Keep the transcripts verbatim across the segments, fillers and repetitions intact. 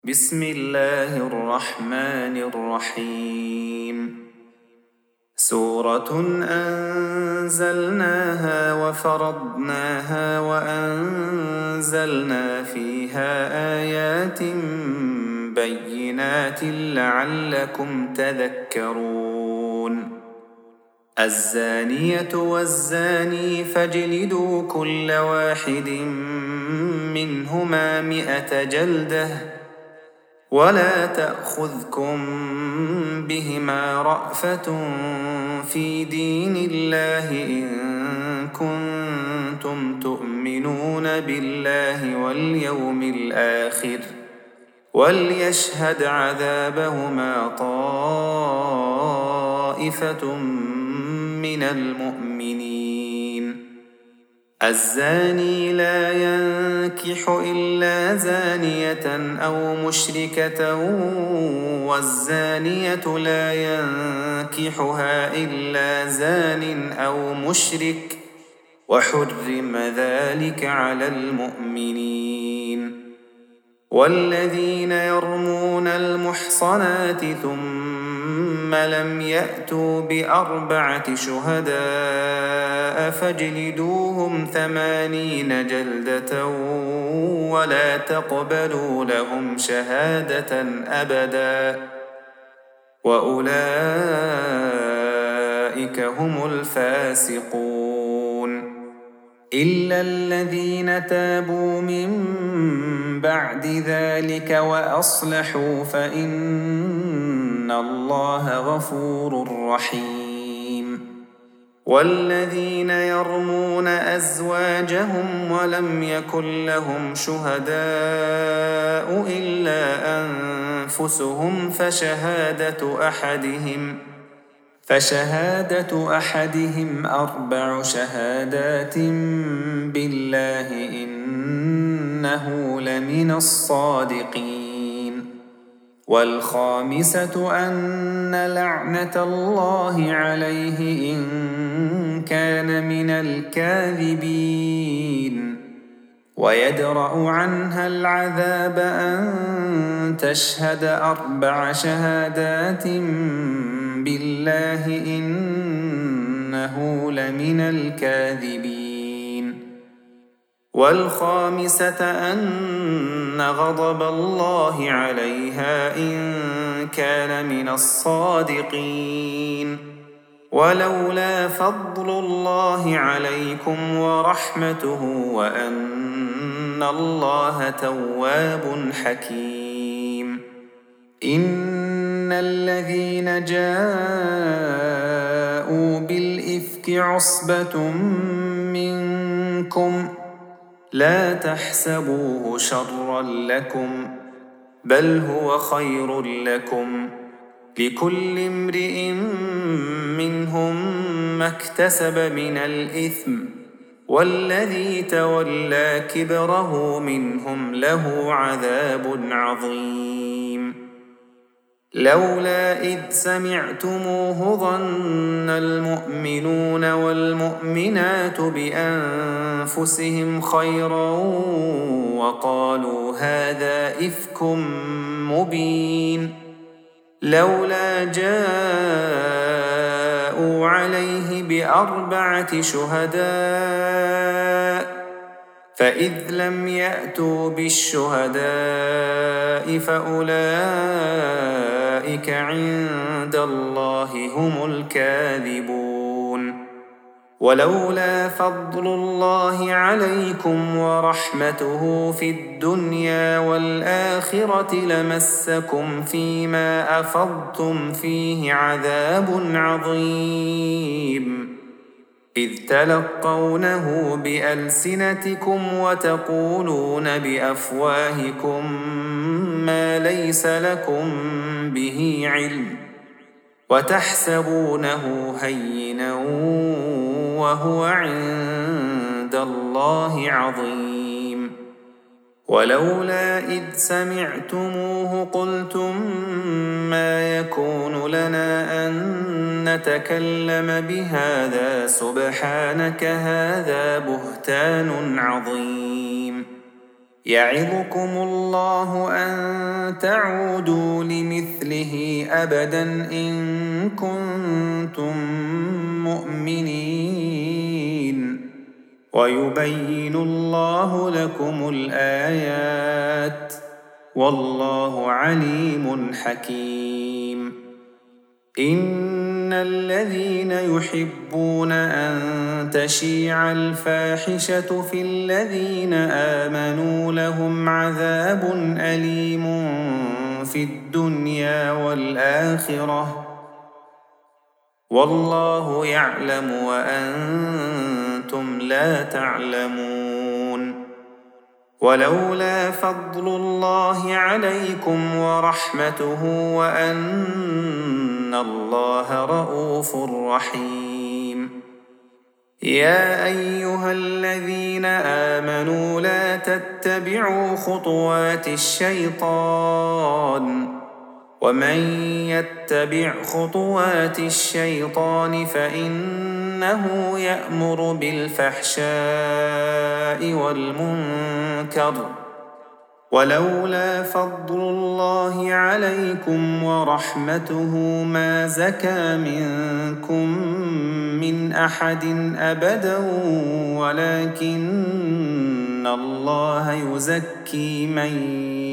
بسم الله الرحمن الرحيم. سورة أنزلناها وفرضناها وأنزلنا فيها آيات بينات لعلكم تذكرون. الزانية والزاني فاجلدوا كل واحد منهما مئة جلدة ولا تأخذكم بهما رأفة في دين الله إن كنتم تؤمنون بالله واليوم الآخر وليشهد عذابهما طائفة من المؤمنين. الزاني لا ينكح إلا زانية أو مشركة والزانية لا ينكحها إلا زان أو مشرك وحرم ذلك على المؤمنين. والذين يرمون المحصنات ثم لم يأتوا بأربعة شهداء فاجلدوهم ثمانين جلدة ولا تقبلوا لهم شهادة أبدا وأولئك هم الفاسقون. إلا الذين تابوا من بعد ذلك وأصلحوا فإن الله غفور رحيم. والذين يرمون أزواجهم ولم يكن لهم شهداء إلا أنفسهم فشهادة أحدهم فشهادة أحدهم أربع شهادات بالله إنه لمن الصادقين. والخامسة أن لعنة الله عليه إن كان من الكاذبين. ويدرأ عنها العذاب أن تشهد أربع شهادات بالله إنه لمن الكاذبين. والخامسة أن غضب الله عليها إن كان من الصادقين. ولولا فضل الله عليكم ورحمته وأن الله تواب حكيم. إن الذين جاءوا بالإفك عصبة منكم لا تحسبوه شرا لكم بل هو خير لكم لكل امرئ منهم ما اكتسب من الإثم والذي تولى كبره منهم له عذاب عظيم. لولا إذ سمعتموه ظن المؤمنون والمؤمنات بأنفسهم خيرا وقالوا هذا إفك مبين. لولا جاءوا عليه بأربعة شهداء فإذ لم يأتوا بالشهداء فأولئك عند الله هم الكاذبون. ولولا فضل الله عليكم ورحمته في الدنيا والآخرة لمسكم فيما أفضتم فيه عذاب عظيم. إذ تلقونه بألسنتكم وتقولون بأفواهكم ما ليس لكم به علم وتحسبونه هينا وهو عند الله عظيم. ولولا إذ سمعتموه قلتم ما يكون لنا أن نتكلم بهذا سبحانك هذا بهتان عظيم. يعظكم الله أن تعودوا لمثله أبدا إن كنتم مؤمنين ويبين الله لكم الآيات والله عليم حكيم إن الذين يحبون أن تشيع الفاحشة في الذين آمنوا لهم عذاب أليم في الدنيا والآخرة والله يعلم وأنتم لا تعلمون ولولا فضل الله عليكم ورحمته وأن الله رءوف رحيم يا أيها الذين آمنوا لا تتبعوا خطوات الشيطان ومن يتبع خطوات الشيطان فإنه يأمر بالفحشاء والمنكر ولولا فضل الله عليكم ورحمته ما زكى منكم من أحد أبدا ولكن الله يزكي من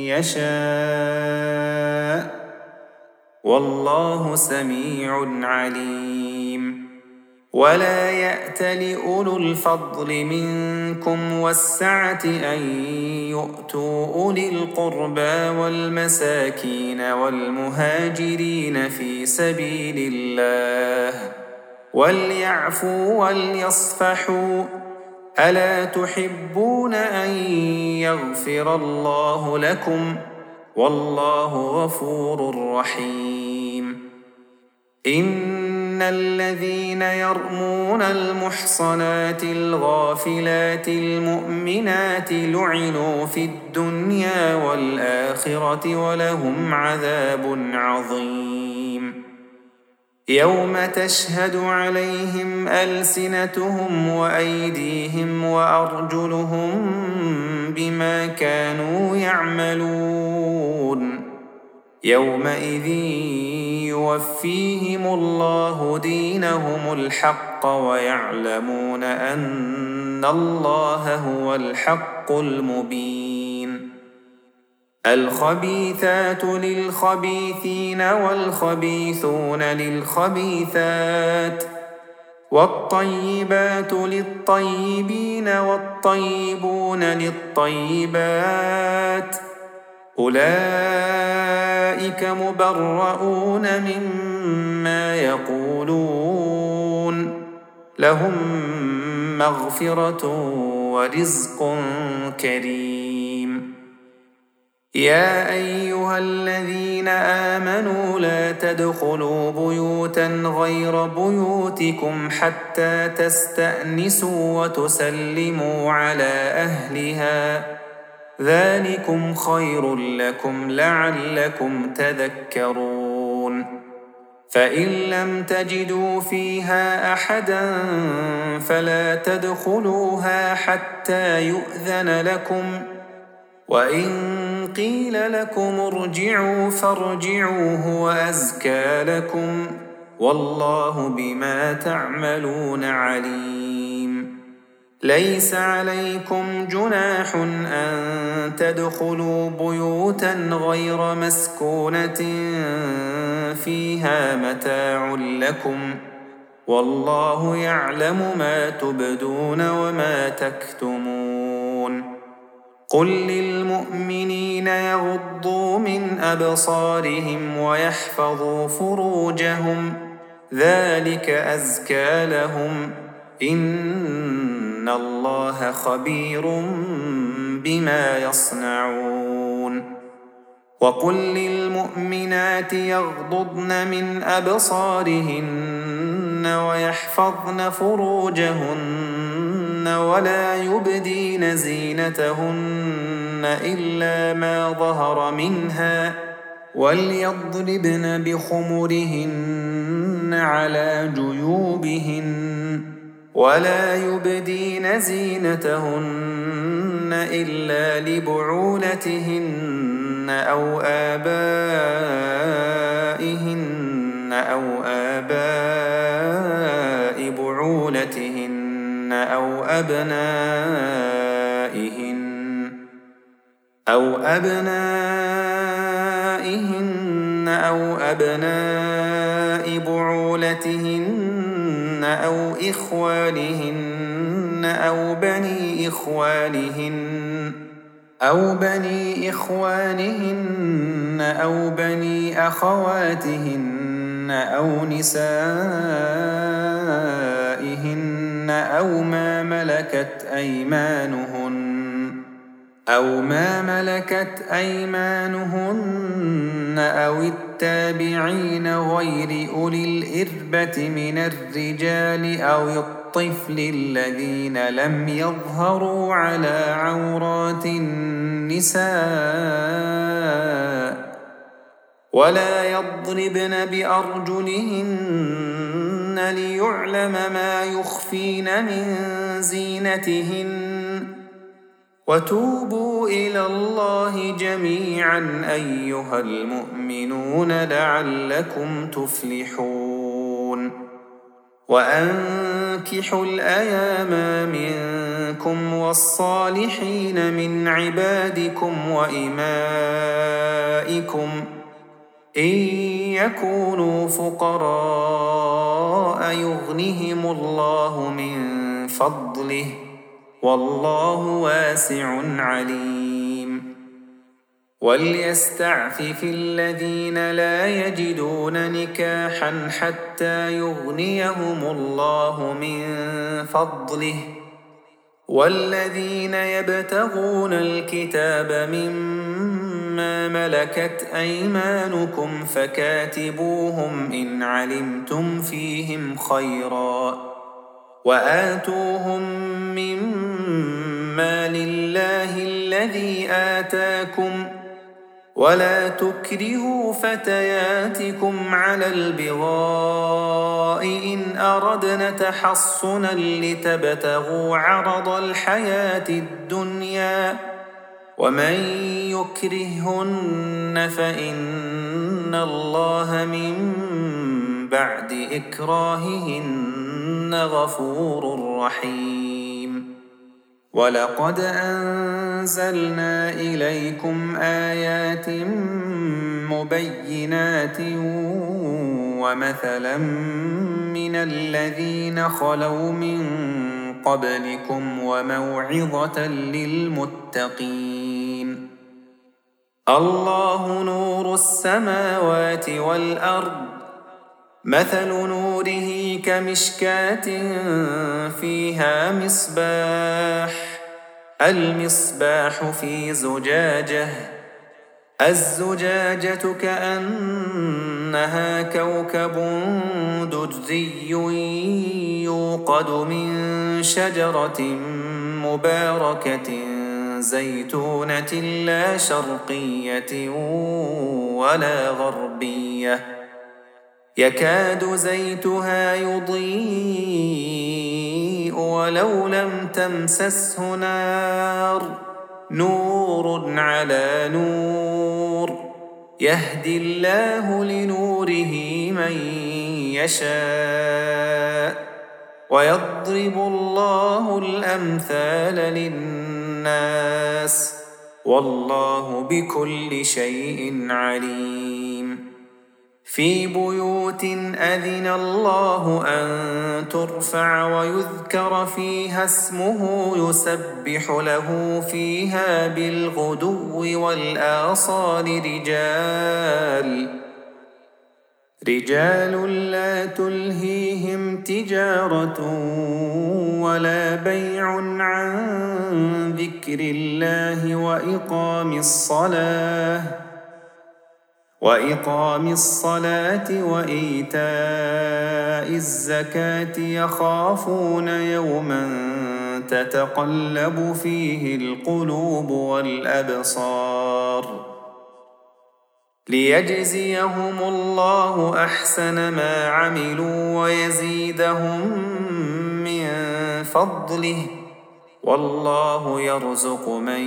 يشاء والله سميع عليم ولا يأتل أولو الفضل منكم والسعة أن يؤتوا أولي القربى والمساكين والمهاجرين في سبيل الله وليعفوا وليصفحوا ألا تحبون أن يغفر الله لكم والله غفور رحيم إن الذين يرمون المحصنات الغافلات المؤمنات لعنوا في الدنيا والآخرة ولهم عذاب عظيم يوم تشهد عليهم ألسنتهم وأيديهم وأرجلهم بما كانوا يعملون يومئذ يوفيهم الله دينهم الحق ويعلمون أن الله هو الحق المبين الخبيثات للخبيثين والخبيثون للخبيثات والطيبات للطيبين والطيبون للطيبات أولئك مبرؤون مما يقولون لهم مغفرة ورزق كريم يا أيها الذين آمنوا لا تدخلوا بيوتا غير بيوتكم حتى تستأنسوا وتسلموا على أهلها ذلكم خير لكم لعلكم تذكرون فإن لم تجدوا فيها أحدا فلا تدخلوها حتى يؤذن لكم وإن قيل لكم ارجعوا فارجعوا هو أزكى لكم والله بما تعملون عليم ليس عليكم جناح أن تدخلوا بيوتا غير مسكونة فيها متاع لكم والله يعلم ما تبدون وما تكتمون قل للمؤمنين يغضوا من أبصارهم ويحفظوا فروجهم ذلك أزكى لهم إن الله خبير بما يصنعون وقل للمؤمنات يغضضن من أبصارهن ويحفظن فروجهن ولا يبدين زينتهن إلا ما ظهر منها وليضربن بخمرهن على جيوبهن ولا يبدين زينتهن إلا لبعولتهن أو آبائهن أو آباء بعولتهن أو أبنائهن أو أبنائهن أو أبناء بعولتهن أو إخوانهن أو بني إخوانهن أو بني إخوانهن أو بني أخواتهن أو نسائهن أو ما ملكت أيمانهن أو ما ملكت أيمانهن أو التابعين غير أولي الإربة من الرجال أو الطفل الذين لم يظهروا على عورات النساء ولا يضربن بأرجلهن ليعلم ما يخفين من زينتهن وتوبوا إلى الله جميعا أيها المؤمنون لعلكم تفلحون وأنكحوا الأيام منكم والصالحين من عبادكم وإمائكم إن يكونوا فقراء يغنهم الله من فضله والله واسع عليم وليستعفف الذين لا يجدون نكاحا حتى يغنيهم الله من فضله والذين يبتغون الكتاب مما ملكت أيمانكم فكاتبوهم إن علمتم فيهم خيرا وآتوهم مما لله الذي آتاكم ولا تكرهوا فتياتكم على البغاء إن أردنا تحصنا لتبتغوا عرض الحياة الدنيا ومن يكرهن فإن الله من بعد إكراههن غفور رحيم ولقد أنزلنا إليكم آيات مبينات ومثلا من الذين خلوا من قبلكم وموعظة للمتقين الله نور السماوات والأرض مثل نوره كمشكاة فيها مصباح المصباح في زجاجة الزجاجة كأنها كوكب دري يوقد من شجرة مباركة زيتونة لا شرقية ولا غربية يكاد زيتها يضيء ولو لم تمسسه نار نور على نور يهدي الله لنوره من يشاء ويضرب الله الأمثال للناس والله بكل شيء عليم في بيوت أذن الله أن ترفع ويذكر فيها اسمه يسبح له فيها بالغدو والآصال رجال رجال لا تلهيهم تجارة ولا بيع عن ذكر الله وإقام الصلاة وإقام الصلاة وإيتاء الزكاة يخافون يوما تتقلب فيه القلوب والأبصار ليجزيهم الله أحسن ما عملوا ويزيدهم من فضله والله يرزق من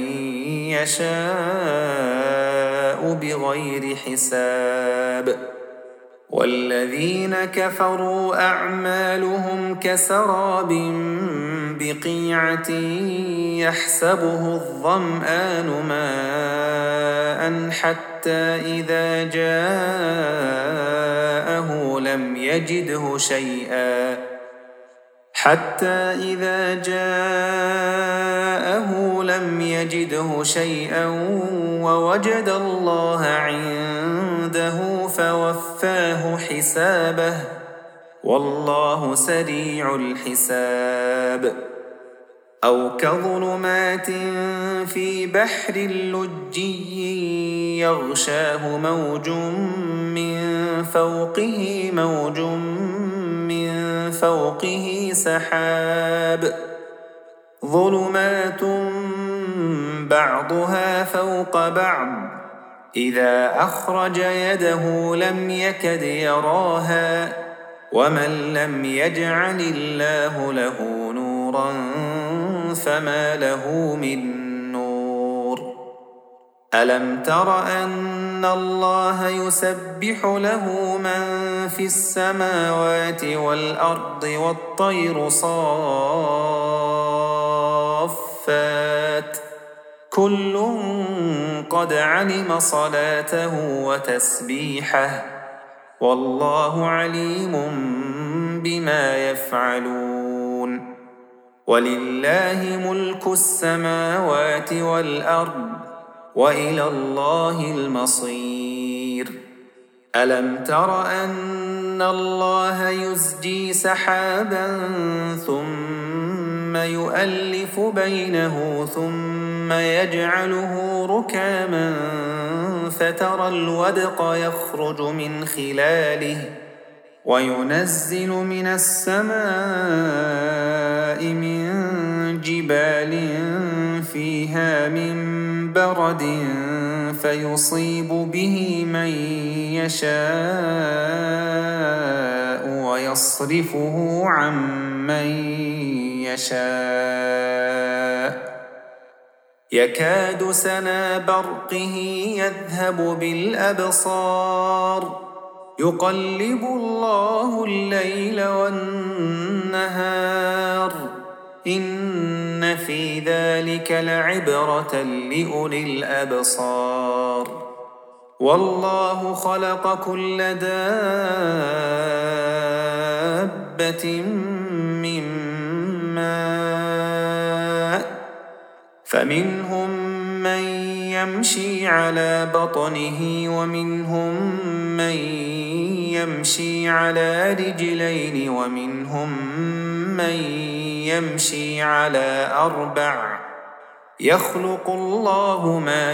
يشاء بغير حساب والذين كفروا أعمالهم كسراب بقيعة يحسبه الظمآن ماء حتى إذا جاءه لم يجده شيئا حتى إذا جاءه لم يجده شيئا ووجد الله عنده فوفاه حسابه والله سريع الحساب أو كظلمات في بحر لجي يغشاه موج من فوقه موج من فوقه سحاب ظلمات بعضها فوق بعض إذا أخرج يده لم يكد يراها ومن لم يجعل الله له نورا فما له من نور ألم تر أن الله يسبح له من في السماوات والأرض والطير صافات كل قد علم صلاته وتسبيحه والله عليم بما يفعلون ولله ملك السماوات والأرض وإلى الله المصير ألم تر أن الله يزجي سحابا ثم يؤلف بينه ثم يجعله ركاما فترى الودق يخرج من خلاله وينزل من السماء من جبال فيها من برد فيصيب به من يشاء ويصرفه عن من يشاء يكاد سنا برقه يذهب بالأبصار يقلب الله الليل والنهار إن في ذلك لعبرة لأولي الأبصار والله خلق كل دابة من ماء فمنهم من يمشي على بطنه ومنهم من يمشي على رجلين ومنهم من يمشي على أربع يخلق الله ما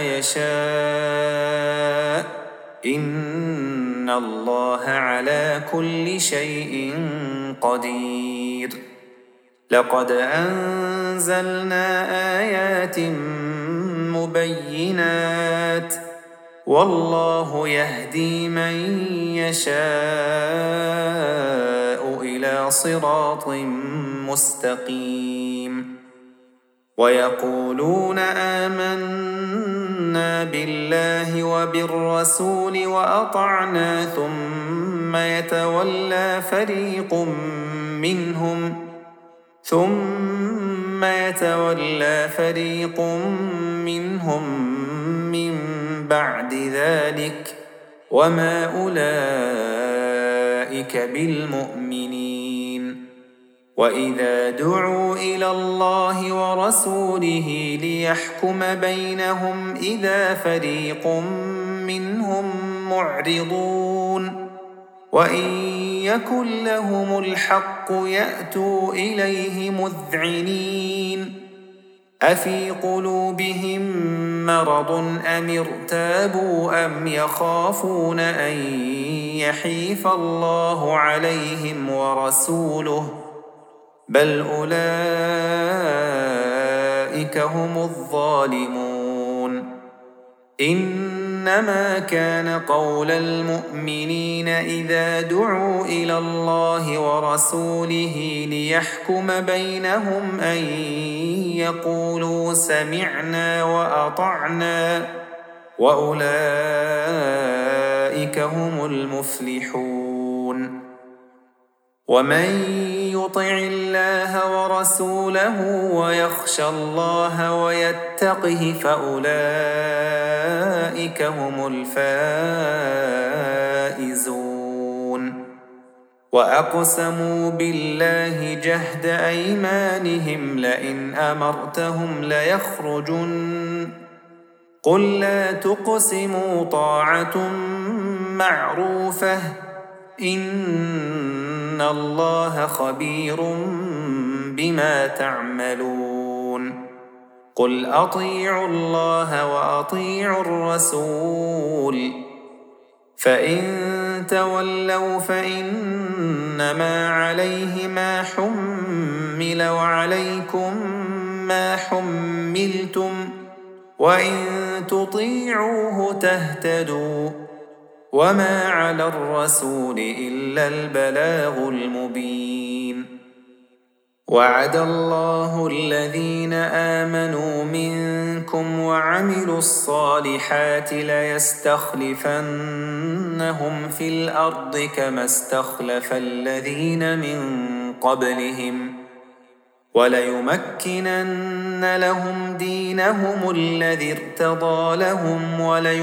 يشاء إن الله على كل شيء قدير لقد أنزلنا آيات مبينات والله يهدي من يشاء إلى صراط مستقيم ويقولون آمنا بالله وبالرسول وأطعنا ثم يتولى فريق منهم ثم يتولى فريق منهم من بعد ذلك وما أولئك بالمؤمنين وإذا دعوا إلى الله ورسوله ليحكم بينهم إذا فريق منهم معرضون وإن يكن لهم الحق يأتوا إليه مذعنين أفي قلوبهم مرض أم ارتابوا أم يخافون أن يحيف الله عليهم ورسوله بل أولئك هم الظالمون إن إنما كان قول المؤمنين إذا دعوا إلى الله ورسوله ليحكم بينهم أن يقولوا سمعنا وأطعنا وأولئك هم المفلحون ومن يطع الله ورسوله ويخشى الله ويتقه فأولئك هم الفائزون وأقسموا بالله جهد أيمانهم لئن أمرتهم ليخرجن قل لا تقسموا طاعة معروفة إن الله خبير بما تعملون قل أطيعوا الله وأطيعوا الرسول فإن تولوا فإنما عليه ما حمل وعليكم ما حملتم وإن تطيعوه تهتدوا وما على الرسول إلا البلاغ المبين وعد الله الذين آمنوا منكم وعملوا الصالحات ليستخلفنهم في الأرض كما استخلف الذين من قبلهم وليمكنن لهم دينهم الذي ارتضى لهم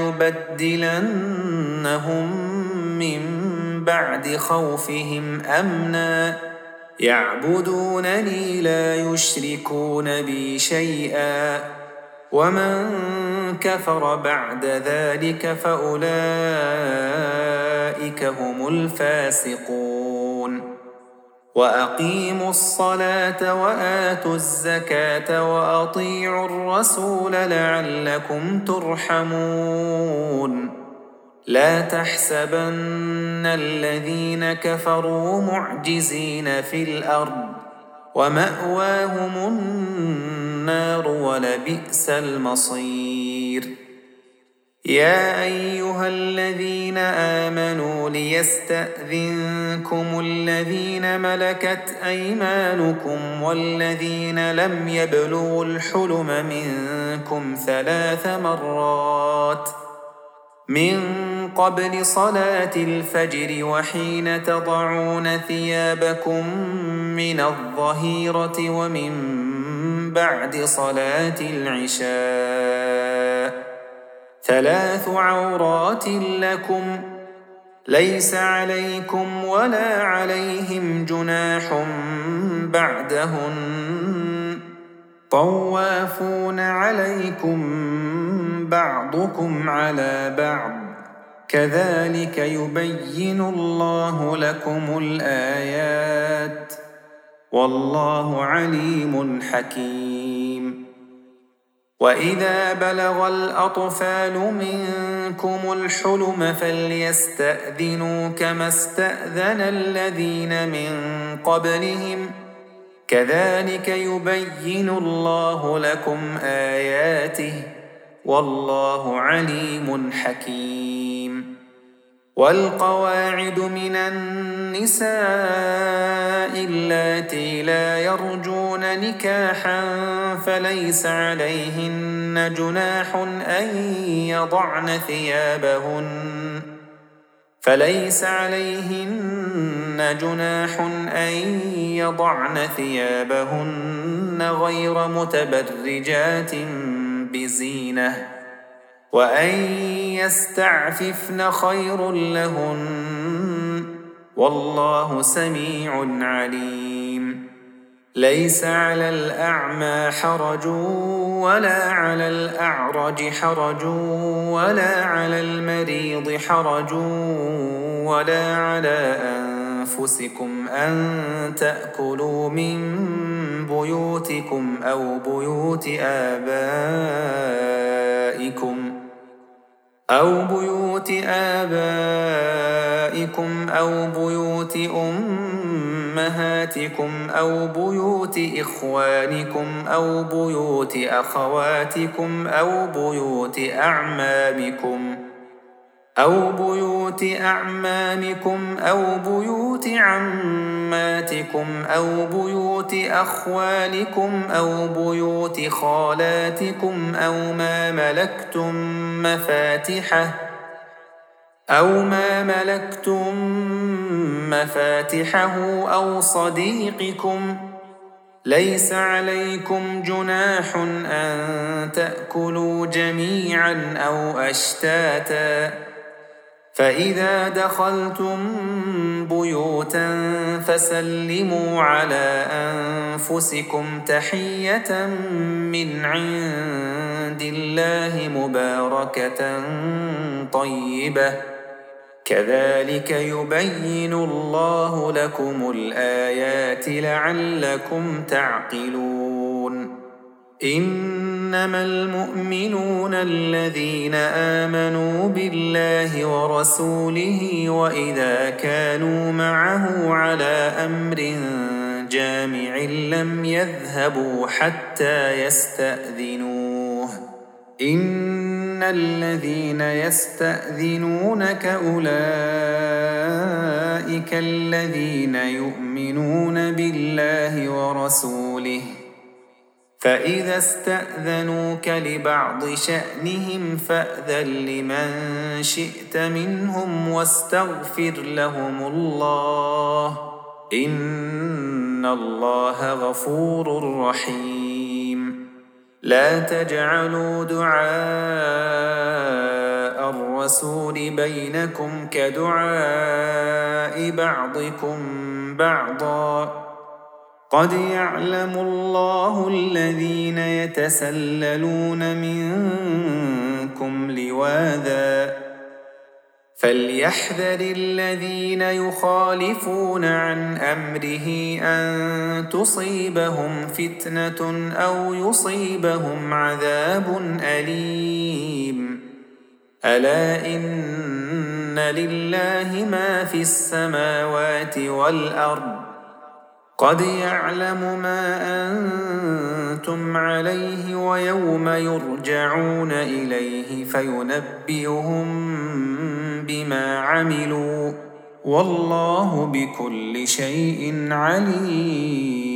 وليبدلنهم من بعد خوفهم أمنا يعبدونني لا يشركون بي شيئا ومن كفر بعد ذلك فأولئك هم الفاسقون وأقيموا الصلاة وآتوا الزكاة وأطيعوا الرسول لعلكم ترحمون لا تحسبن الذين كفروا معجزين في الأرض ومأواهم النار ولبئس المصير يا أيها الذين آمنوا ليستأذنكم الذين ملكت أيمانكم والذين لم يبلغوا الحلم منكم ثلاث مرات من قبل صلاة الفجر وحين تضعون ثيابكم من الظهيرة ومن بعد صلاة العشاء ثلاث عورات لكم ليس عليكم ولا عليهم جناح بعدهن طوافون عليكم بعضكم على بعض كذلك يبين الله لكم الآيات والله عليم حكيم وإذا بلغ الأطفال منكم الحلم فليستأذنوا كما استأذن الذين من قبلهم كذلك يبين الله لكم آياته والله عليم حكيم والقواعد من النساء اللاتي لا يرجون نكاحا فليس عليهن جناح أن يضعن ثيابهن فليس عليهن جناح أن يضعن ثيابهن غير متبرجات بزينة وأن يستعففن خير لهن والله سميع عليم ليس على الأعمى حرج ولا على الأعرج حرج ولا على المريض حرج ولا على أنفسكم أن تأكلوا من بيوتكم أو بيوت آبائكم أو بيوت آبائكم أو بيوت أمهاتكم أو بيوت إخوانكم أو بيوت أخواتكم أو بيوت أعمامكم أو بيوت أعمامكم أو بيوت عماتكم أو بيوت أخوالكم أو بيوت خالاتكم أو ما ملكتم مفاتحه أو ما ملكتم مفاتحه أو صديقكم. ليس عليكم جناح أن تأكلوا جميعا أو أشتاتا، فإذا دخلتم بيوتا فسلموا على أنفسكم تحية من عند الله مباركة طيبة، كذلك يبين الله لكم الآيات لعلكم تعقلون. إنما المؤمنون الذين آمنوا بالله ورسوله وإذا كانوا معه على أمر جامع لم يذهبوا حتى يستأذنوه. إن الذين يستأذنونك أولئك الذين يؤمنون بالله ورسوله، فإذا استأذنوك لبعض شأنهم فأذن لمن شئت منهم واستغفر لهم الله، إن الله غفور رحيم. لا تجعلوا دعاء الرسول بينكم كدعاء بعضكم بعضا، قد يعلم الله الذين يتسللون منكم لواذا، فليحذر الذين يخالفون عن أمره أن تصيبهم فتنة أو يصيبهم عذاب أليم. ألا إن لله ما في السماوات والأرض، قد يعلم ما أنتم عليه ويوم يرجعون إليه فينبئهم بما عملوا، والله بكل شيء عليم.